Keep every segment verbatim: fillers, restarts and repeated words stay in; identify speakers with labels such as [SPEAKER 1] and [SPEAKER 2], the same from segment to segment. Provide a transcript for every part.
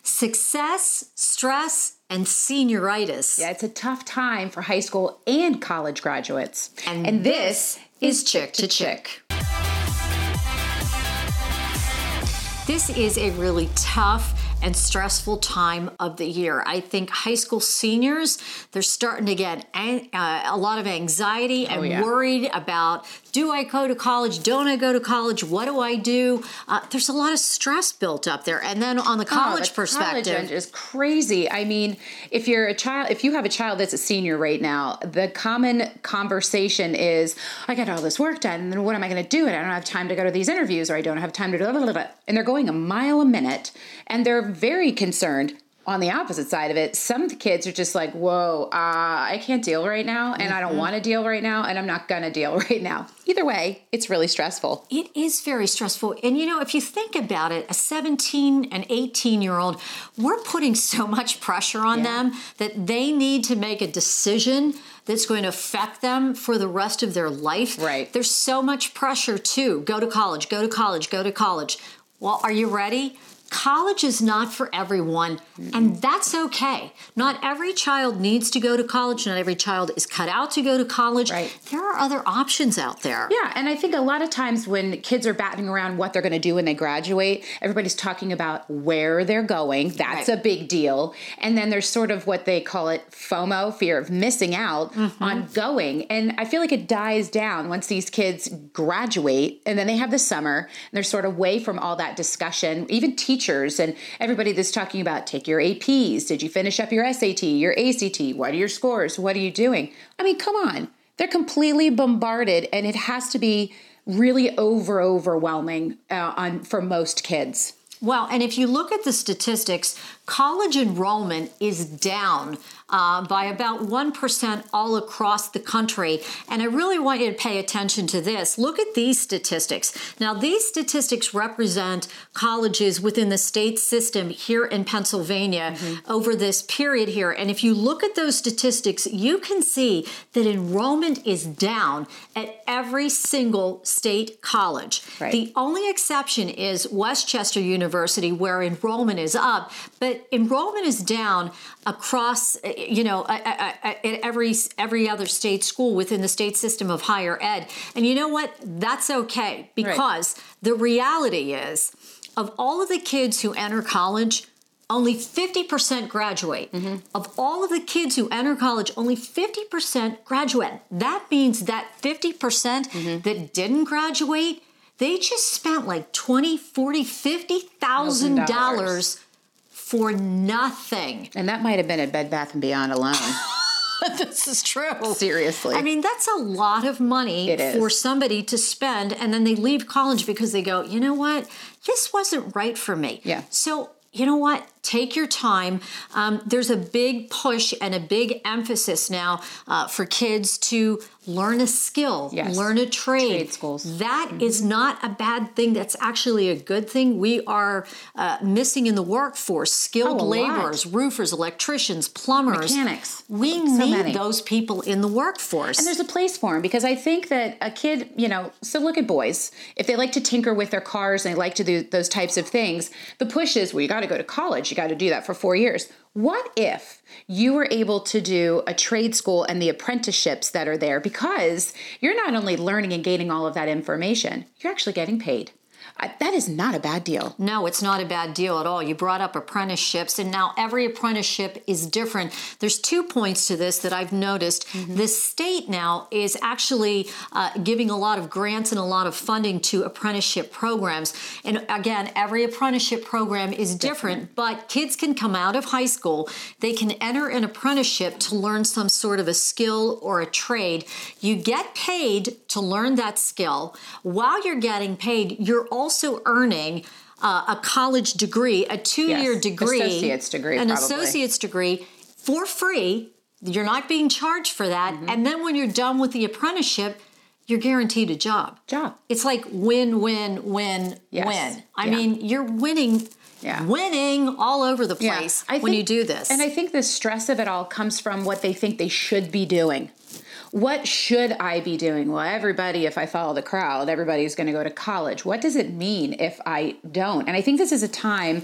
[SPEAKER 1] Success, stress, and senioritis.
[SPEAKER 2] Yeah, it's a tough time for high school and college graduates.
[SPEAKER 1] And, and this, this is Chick to Chick. This is a really tough and stressful time of the year. I think high school seniors, they're starting to get uh, a lot of anxiety and oh, yeah. worried about, do I go to college? Don't I go to college? What do I do? Uh, there's a lot of stress built up there. And then on the college oh, the perspective.
[SPEAKER 2] College is crazy. I mean, if you're a child, if you have a child that's a senior right now, the common conversation is, I got all this work done, and then what am I going to do? And I don't have time to go to these interviews, or I don't have time to do blah, blah, blah, blah. And they're going a mile a minute, and they're very concerned. On the opposite side of it, some kids are just like, whoa, uh, I can't deal right now, and mm-hmm. I don't want to deal right now, and I'm not going to deal right now. Either way, it's really stressful.
[SPEAKER 1] It is very stressful. And, you know, if you think about it, a seventeen and eighteen-year-old, we're putting so much pressure on yeah. them that they need to make a decision that's going to affect them for the rest of their life.
[SPEAKER 2] Right.
[SPEAKER 1] There's so much pressure, too. Go to college, go to college, go to college. Well, are you ready? College is not for everyone, mm-hmm. and that's okay. Not every child needs to go to college. Not every child is cut out to go to college.
[SPEAKER 2] Right.
[SPEAKER 1] There are other options out there.
[SPEAKER 2] Yeah, and I think a lot of times when kids are batting around what they're going to do when they graduate, everybody's talking about where they're going. That's right. a big deal. And then there's sort of what they call it FOMO, fear of missing out mm-hmm. on going. And I feel like it dies down once these kids graduate, and then they have the summer, and they're sort of away from all that discussion. Even teachers and everybody that's talking about take your A Ps. Did you finish up your S A T, your A C T? What are your scores? What are you doing? I mean, come on. They're completely bombarded, and it has to be really over overwhelming uh, on for most kids.
[SPEAKER 1] Well, and if you look at the statistics, college enrollment is down uh, by about one percent all across the country. And I really want you to pay attention to this. Look at these statistics. Now, these statistics represent colleges within the state system here in Pennsylvania mm-hmm. over this period here. And if you look at those statistics, you can see that enrollment is down at every single state college.
[SPEAKER 2] Right.
[SPEAKER 1] The only exception is Westchester University, where enrollment is up, but enrollment is down across, you know, at every every other state school within the state system of higher ed. And you know what? That's okay, because right. the reality is, of all of the kids who enter college, only fifty percent graduate. Mm-hmm. Of all of the kids who enter college, only fifty percent graduate. That means that fifty percent mm-hmm. that didn't graduate, they just spent like twenty, forty, fifty thousand dollars for nothing.
[SPEAKER 2] And that might have been at Bed Bath and Beyond alone.
[SPEAKER 1] This is true.
[SPEAKER 2] Seriously.
[SPEAKER 1] I mean, that's a lot of money for somebody to spend, and then they leave college because they go, you know what? This wasn't right for me.
[SPEAKER 2] Yeah.
[SPEAKER 1] So, you know what? Take your time. Um, there's a big push and a big emphasis now uh, for kids to learn a skill,
[SPEAKER 2] yes.
[SPEAKER 1] learn a trade.
[SPEAKER 2] Trade schools.
[SPEAKER 1] That
[SPEAKER 2] mm-hmm.
[SPEAKER 1] is not a bad thing. That's actually a good thing. We are uh, missing in the workforce skilled
[SPEAKER 2] oh,
[SPEAKER 1] laborers,
[SPEAKER 2] lot.
[SPEAKER 1] roofers, electricians, plumbers.
[SPEAKER 2] Mechanics.
[SPEAKER 1] We
[SPEAKER 2] so
[SPEAKER 1] need
[SPEAKER 2] many.
[SPEAKER 1] those people in the workforce.
[SPEAKER 2] And there's a place for them, because I think that a kid, you know, so look at boys. If they like to tinker with their cars and they like to do those types of things, the push is, well, you got to go to college. You got to do that for four years. What if you were able to do a trade school and the apprenticeships that are there, because you're not only learning and gaining all of that information, you're actually getting paid. Uh, that is not a bad deal.
[SPEAKER 1] No, it's not a bad deal at all. You brought up apprenticeships, and now every apprenticeship is different. There's two points to this that I've noticed. Mm-hmm. The state now is actually uh, giving a lot of grants and a lot of funding to apprenticeship programs. And again, every apprenticeship program is different, different, but kids can come out of high school. They can enter an apprenticeship to learn some sort of a skill or a trade. You get paid to learn that skill. While you're getting paid, you're also also earning uh, a college degree, a two-year
[SPEAKER 2] yes,
[SPEAKER 1] degree,
[SPEAKER 2] associate's degree,
[SPEAKER 1] an
[SPEAKER 2] probably.
[SPEAKER 1] associate's degree for free. You're not being charged for that. Mm-hmm. And then when you're done with the apprenticeship, you're guaranteed a job.
[SPEAKER 2] Job.
[SPEAKER 1] It's like win, win, win, yes. win. I
[SPEAKER 2] yeah.
[SPEAKER 1] mean, you're winning.
[SPEAKER 2] Yeah.
[SPEAKER 1] Winning all over the place yeah. when
[SPEAKER 2] think,
[SPEAKER 1] you do this.
[SPEAKER 2] And I think the stress of it all comes from what they think they should be doing. What should I be doing? Well, everybody, if I follow the crowd, everybody's going to go to college. What does it mean if I don't? And I think this is a time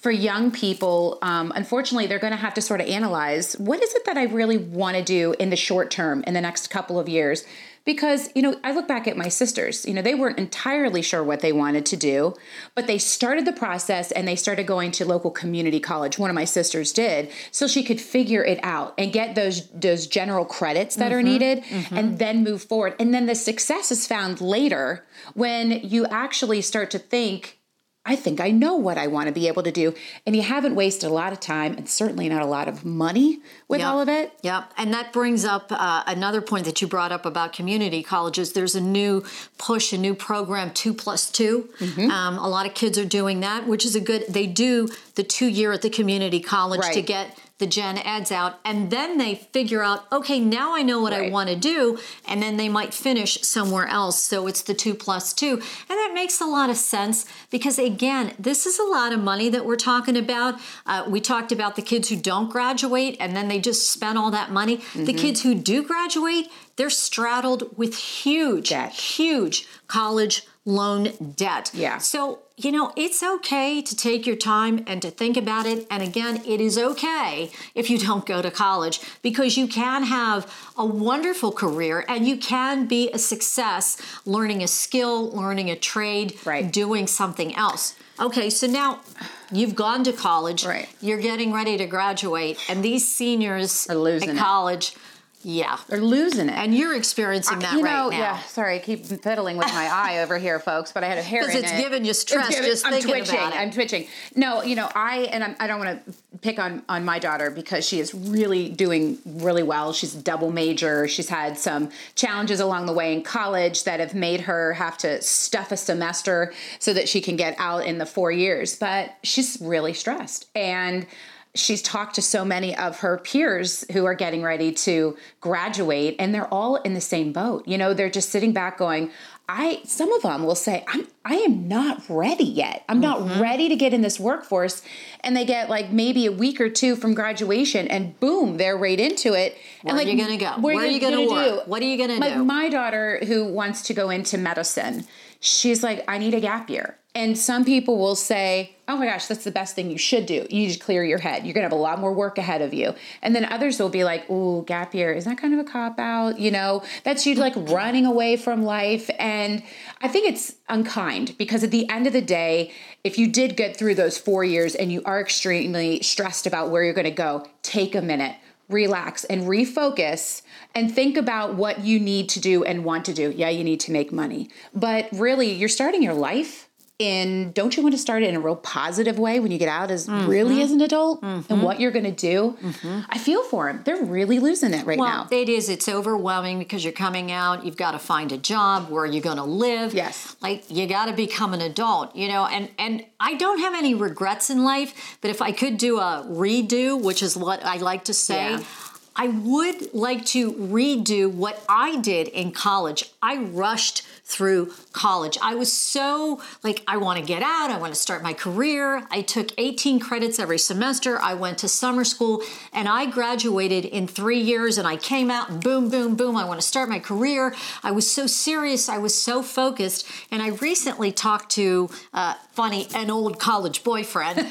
[SPEAKER 2] for young people, um, unfortunately, they're going to have to sort of analyze, what is it that I really want to do in the short term, in the next couple of years? Because, you know, I look back at my sisters, you know, they weren't entirely sure what they wanted to do, but they started the process and they started going to local community college. One of my sisters did, so she could figure it out and get those, those general credits that mm-hmm, are needed mm-hmm. and then move forward. And then the success is found later when you actually start to think, I think I know what I want to be able to do. And you haven't wasted a lot of time and certainly not a lot of money with
[SPEAKER 1] yep.
[SPEAKER 2] all of it.
[SPEAKER 1] Yep. And that brings up uh, another point that you brought up about community colleges. There's a new push, a new program, two plus two. Mm-hmm. Um, a lot of kids are doing that, which is a good, they do the two year at the community college right. to get the gen eds out, and then they figure out, okay, now I know what right. I want to do, and then they might finish somewhere else. So it's the two plus two. And that makes a lot of sense because, again, this is a lot of money that we're talking about. Uh, we talked about the kids who don't graduate, and then they just spend all that money. Mm-hmm. The kids who do graduate, they're straddled with huge,
[SPEAKER 2] debt.
[SPEAKER 1] huge college loan debt.
[SPEAKER 2] Yeah.
[SPEAKER 1] So, you know, it's okay to take your time and to think about it. And again, it is okay if you don't go to college because you can have a wonderful career and you can be a success learning a skill, learning a trade,
[SPEAKER 2] right.
[SPEAKER 1] doing something else. Okay, so now you've gone to college,
[SPEAKER 2] right.
[SPEAKER 1] you're getting ready to graduate, and these seniors
[SPEAKER 2] are losing
[SPEAKER 1] at
[SPEAKER 2] it. college,
[SPEAKER 1] yeah,
[SPEAKER 2] they're losing it.
[SPEAKER 1] And you're experiencing that
[SPEAKER 2] uh, you
[SPEAKER 1] right
[SPEAKER 2] know,
[SPEAKER 1] now.
[SPEAKER 2] Yeah, sorry, I keep fiddling with my eye over here, folks, but I had a hair in it.
[SPEAKER 1] Because it's giving you stress giving, just
[SPEAKER 2] I'm
[SPEAKER 1] thinking
[SPEAKER 2] twitching,
[SPEAKER 1] about it.
[SPEAKER 2] I'm twitching. No, you know, I, and I'm, I don't want to pick on, on my daughter because she is really doing really well. She's a double major. She's had some challenges along the way in college that have made her have to stuff a semester so that she can get out in the four years. But she's really stressed. And she's talked to so many of her peers who are getting ready to graduate, and they're all in the same boat. You know, they're just sitting back going, I, some of them will say, I'm, I am not ready yet. I'm mm-hmm. not ready to get in this workforce. And they get like maybe a week or two from graduation and boom, they're right into it.
[SPEAKER 1] Where
[SPEAKER 2] and like,
[SPEAKER 1] are you going to go?
[SPEAKER 2] Where,
[SPEAKER 1] where are you going to work?
[SPEAKER 2] Do?
[SPEAKER 1] What are you going to
[SPEAKER 2] like
[SPEAKER 1] do?
[SPEAKER 2] My daughter who wants to go into medicine, she's like, I need a gap year. And some people will say, oh my gosh, that's the best thing you should do. You just clear your head. You're going to have a lot more work ahead of you. And then others will be like, ooh, gap year, is that kind of a cop out? You know, that's you like running away from life. And I think it's unkind because at the end of the day, if you did get through those four years and you are extremely stressed about where you're going to go, take a minute, relax and refocus and think about what you need to do and want to do. Yeah, you need to make money, but really you're starting your life in, don't you want to start it in a real positive way when you get out as mm-hmm. really as an adult mm-hmm. and what you're going to do? Mm-hmm. I feel for them. They're really losing it right
[SPEAKER 1] well,
[SPEAKER 2] now.
[SPEAKER 1] It is. It's overwhelming because you're coming out. You've got to find a job. Where are you going to live?
[SPEAKER 2] Yes.
[SPEAKER 1] Like you got to become an adult, you know, and, and I don't have any regrets in life, but if I could do a redo, which is what I like to say, yeah. I would like to redo what I did in college. I rushed through college. I was so like, I want to get out. I want to start my career. I took eighteen credits every semester. I went to summer school and I graduated in three years and I came out and boom, boom, boom. I want to start my career. I was so serious. I was so focused. And I recently talked to, uh, funny, an old college boyfriend.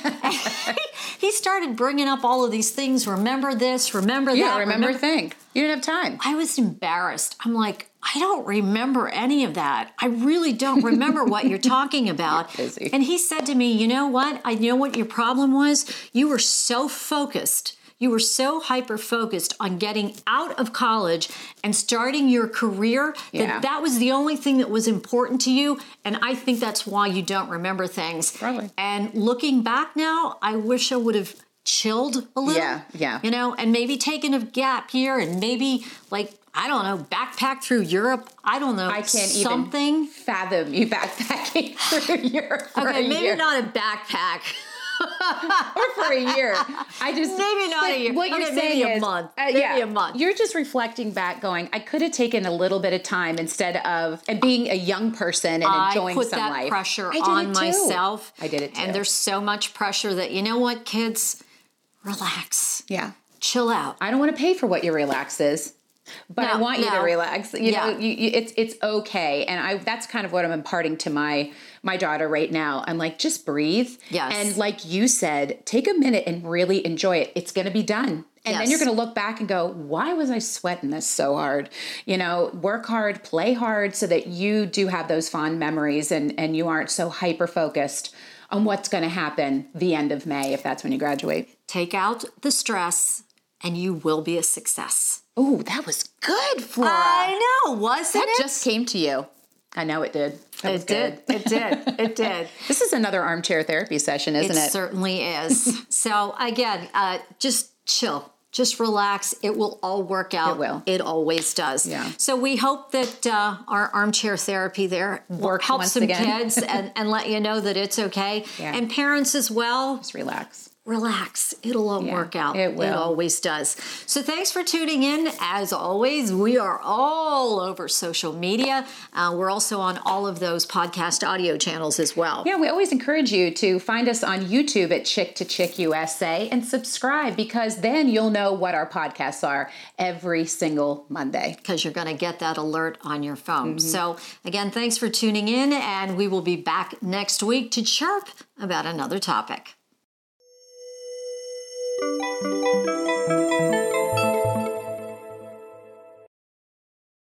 [SPEAKER 1] He started bringing up all of these things. Remember this, remember
[SPEAKER 2] yeah,
[SPEAKER 1] that.
[SPEAKER 2] remember, remember thing. You didn't have time.
[SPEAKER 1] I was embarrassed. I'm like, I don't remember any of that. I really don't remember what you're talking about.
[SPEAKER 2] You're busy.
[SPEAKER 1] And he said to me, you know what? I know what your problem was. You were so focused. You were so hyper-focused on getting out of college and starting your career that
[SPEAKER 2] yeah.
[SPEAKER 1] that was the only thing that was important to you. And I think that's why you don't remember things.
[SPEAKER 2] Probably.
[SPEAKER 1] And looking back now, I wish I would have chilled a little.
[SPEAKER 2] Yeah, yeah.
[SPEAKER 1] You know, and maybe taken a gap year and maybe like, I don't know, backpack through Europe. I don't know.
[SPEAKER 2] I can't
[SPEAKER 1] something.
[SPEAKER 2] even fathom you backpacking through Europe for
[SPEAKER 1] okay,
[SPEAKER 2] a
[SPEAKER 1] maybe
[SPEAKER 2] year.
[SPEAKER 1] not a backpack.
[SPEAKER 2] or for a year. I just
[SPEAKER 1] maybe not a year.
[SPEAKER 2] What
[SPEAKER 1] okay,
[SPEAKER 2] you're saying
[SPEAKER 1] maybe a
[SPEAKER 2] is,
[SPEAKER 1] month.
[SPEAKER 2] Uh,
[SPEAKER 1] maybe
[SPEAKER 2] yeah,
[SPEAKER 1] a month.
[SPEAKER 2] You're just reflecting back, going, I could have taken a little bit of time instead of and being a young person and
[SPEAKER 1] I
[SPEAKER 2] enjoying
[SPEAKER 1] put
[SPEAKER 2] some
[SPEAKER 1] that
[SPEAKER 2] life.
[SPEAKER 1] pressure
[SPEAKER 2] I did
[SPEAKER 1] on
[SPEAKER 2] it too.
[SPEAKER 1] myself.
[SPEAKER 2] I did it too.
[SPEAKER 1] And there's so much pressure that you know what, kids, relax.
[SPEAKER 2] Yeah,
[SPEAKER 1] chill out.
[SPEAKER 2] I don't want to pay for what your relax is. But
[SPEAKER 1] no,
[SPEAKER 2] I want you
[SPEAKER 1] no.
[SPEAKER 2] to relax. You
[SPEAKER 1] Yeah.
[SPEAKER 2] know, you, you, it's it's okay, and I that's kind of what I'm imparting to my my daughter right now. I'm like, just breathe,
[SPEAKER 1] Yes.
[SPEAKER 2] and like you said, take a minute and really enjoy it. It's going to be done, and
[SPEAKER 1] Yes.
[SPEAKER 2] then you're going to look back and go, why was I sweating this so hard? You know, work hard, play hard, so that you do have those fond memories, and and you aren't so hyper focused on what's going to happen the end of May if that's when you graduate.
[SPEAKER 1] Take out the stress, and you will be a success.
[SPEAKER 2] Oh, that was good, Flora.
[SPEAKER 1] I know, wasn't
[SPEAKER 2] That
[SPEAKER 1] it?
[SPEAKER 2] just came to you. I know it did. That was
[SPEAKER 1] It did.
[SPEAKER 2] good.
[SPEAKER 1] It did. It did.
[SPEAKER 2] This is another armchair therapy session, isn't
[SPEAKER 1] It
[SPEAKER 2] it?
[SPEAKER 1] certainly is. So again, uh, just chill. Just relax. It will all work out.
[SPEAKER 2] It will.
[SPEAKER 1] It always does.
[SPEAKER 2] Yeah.
[SPEAKER 1] So we hope that uh, our armchair therapy there
[SPEAKER 2] Works
[SPEAKER 1] helps
[SPEAKER 2] once
[SPEAKER 1] some
[SPEAKER 2] again.
[SPEAKER 1] kids and, and let you know that it's okay.
[SPEAKER 2] Yeah.
[SPEAKER 1] And parents as well.
[SPEAKER 2] Just relax.
[SPEAKER 1] Relax. It'll all
[SPEAKER 2] Yeah,
[SPEAKER 1] work out.
[SPEAKER 2] it will.
[SPEAKER 1] It always does. So thanks for tuning in. As always, we are all over social media. Uh, we're also on all of those podcast audio channels as well.
[SPEAKER 2] Yeah, we always encourage you to find us on YouTube at Chick to Chick U S A and subscribe, because then you'll know what our podcasts are every single Monday.
[SPEAKER 1] Because you're going to get that alert on your phone. Mm-hmm. So again, thanks for tuning in, and we will be back next week to chirp about another topic. Thank you.